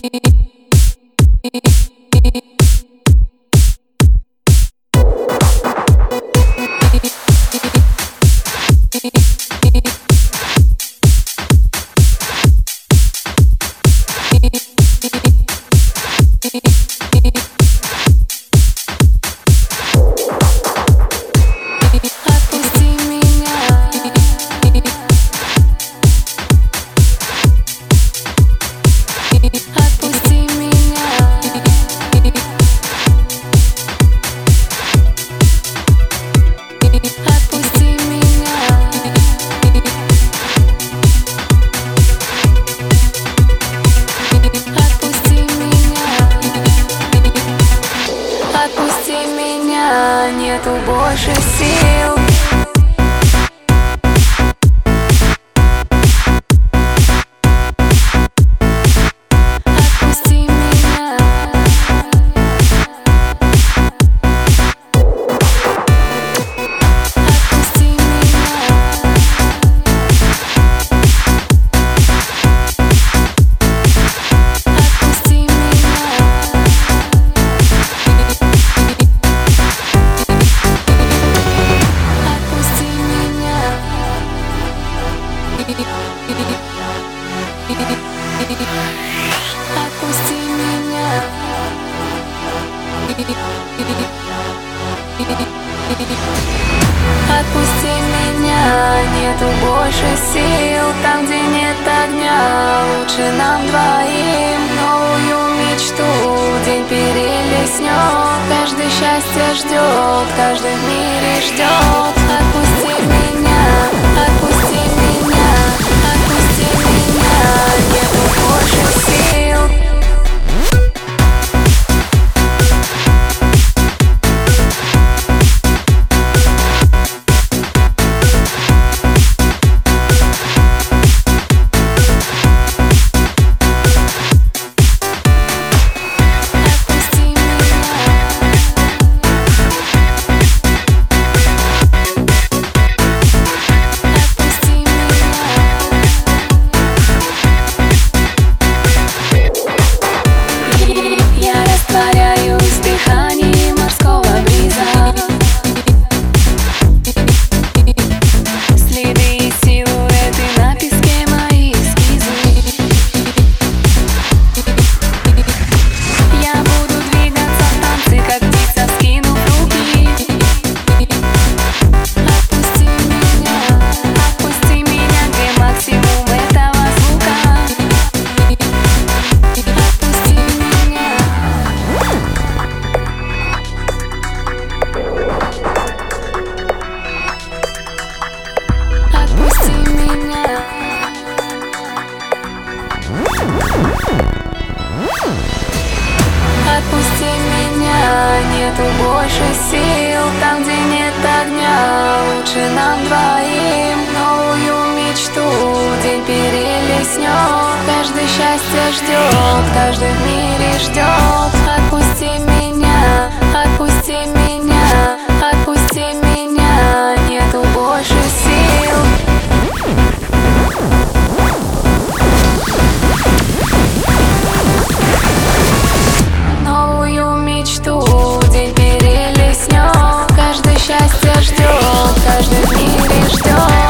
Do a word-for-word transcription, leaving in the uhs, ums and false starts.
Отпусти меня, нету больше сил. Отпусти меня. Отпусти меня. Отпусти меня. Отпусти меня. Отпусти меня. Отпусти меня, нету больше сил. Там, где нет огня, лучше нам двоим новую мечту день перелеснет. Каждый счастье ждет, каждый в мире ждет. Отпусти меня, отпусти меня, отпусти меня, нету больше сил. Отпусти меня, нету больше сил. Там, где нет огня, лучше нам двоим новую мечту день перелеснет. Каждый счастье ждет, каждый в мире ждет. Отпусти меня, отпусти меня, отпусти меня, нету больше сил. Новую мечту день перелеснет. Каждый счастье ждет, каждый в мире ждет.